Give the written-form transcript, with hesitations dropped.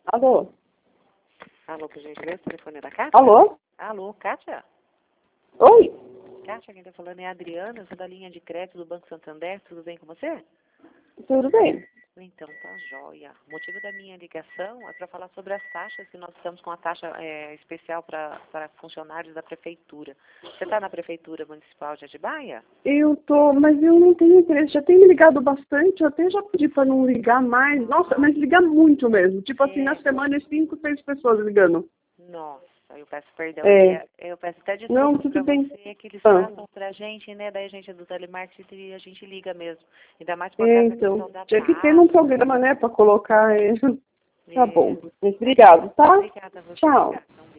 Alô? Alô, por gentileza, o telefone da Kátia? Alô? Alô, Kátia? Oi? Kátia, quem está falando é a Adriana, eu sou da linha de crédito do Banco Santander, tudo bem com você? Tudo bem? Então, tá jóia. O motivo da minha ligação é para falar sobre as taxas, que nós estamos com a taxa especial para funcionários da Prefeitura. Você está na Prefeitura Municipal de Atibaia? Eu tô, mas eu não tenho interesse. Já tem me ligado bastante, eu até já pedi para não ligar mais. Nossa, mas ligar muito mesmo. Tipo assim, na semana, 5, 6 pessoas ligando. Nossa, eu peço perdão. É. Eu peço até Não, desculpas tudo para bem. você, que eles Ah. passam para a gente, né? Daí a gente é do telemarketing e a gente liga mesmo. Ainda mais por causa da questão Então, da tinha que ter num taxa. programa, né, para colocar. Tá bom. É, Obrigado, tá? obrigada a você. Tchau. Obrigada.